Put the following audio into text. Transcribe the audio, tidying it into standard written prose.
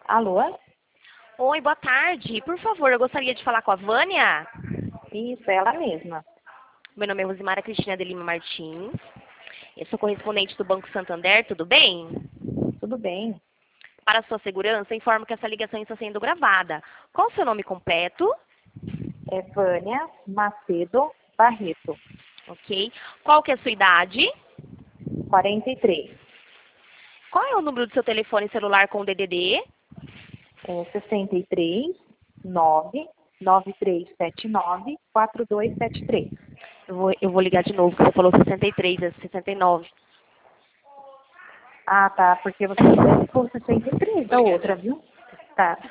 Alô? Oi, boa tarde. Por favor, eu gostaria de falar com a Vânia. Isso, ela mesma. Meu nome é Rosimara Cristina de Lima Martins. Eu sou correspondente do Banco Santander, tudo bem? Tudo bem? Para a sua segurança, informo que essa ligação está sendo gravada. Qual o seu nome completo? É Vânia Macedo Barreto, Ok. Qual que é a sua idade? 43. Qual é o número do seu telefone celular com o DDD? É 63 99379 4273. Eu vou ligar de novo, porque você falou 63, é 69. Ah, tá, porque você ficou 63 da outra, viu? Tá.